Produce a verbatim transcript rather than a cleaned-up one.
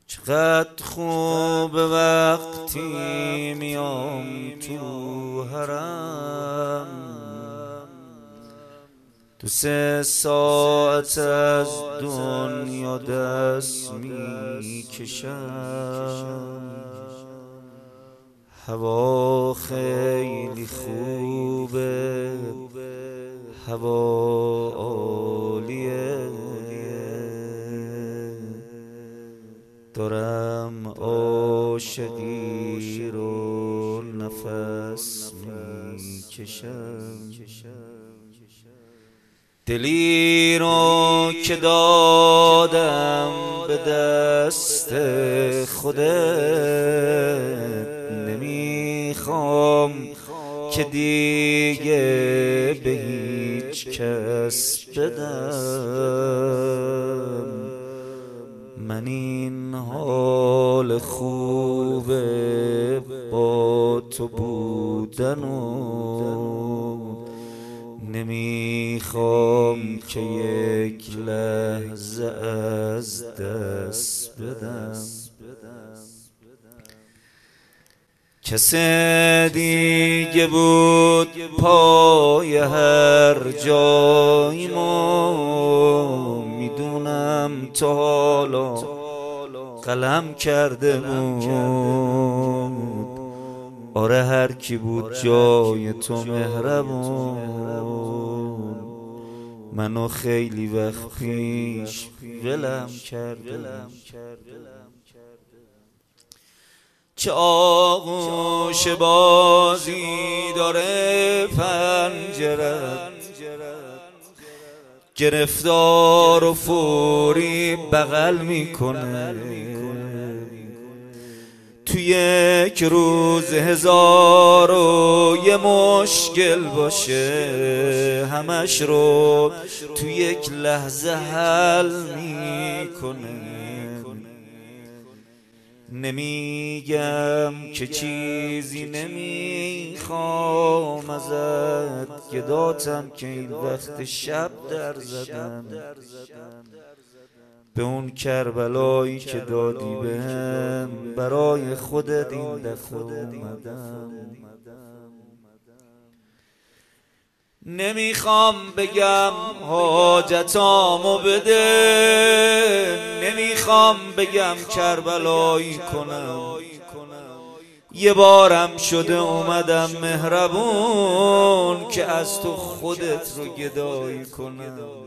چقدر خوب وقتی میام تو حرم، دو سه ساعت از دنیا دست میکشم. هوا خیلی خوبه، هوا عالیه، دارم عاشقی رو نفس میکشم. دلی رو که دادم به دست خودت، نمیخوام که دیگه به هیچ کس بدم. من این حال خوبه با تو بودن و نمیخوام که یک لحظه از دست بدم. کس دیگه بود پای هر جاییمو، میدونم تا حالا قلم کرده بود. آره هر کی بود جای تو مهربون، منو خیلی وقت پیش ولم کرده. چه آغوش بازی داره پنجرت، گرفتار و فوری بغل میکنه. تو یک روز هزار و یه مشکل باشه، همش رو تو یک لحظه حل میکنه. نمیگم که چیزی نمیخوام ازت، گداتم که این وقت شب در زدم به اون کربلایی که دادی بهم. برای خودت این دفعه اومدم. نمیخوام بگم حاجتامو بده، نمیخوام بگم کربلایی کنم. یه بارم شده اومدم مهربون که از تو خودت رو گدایی کنم.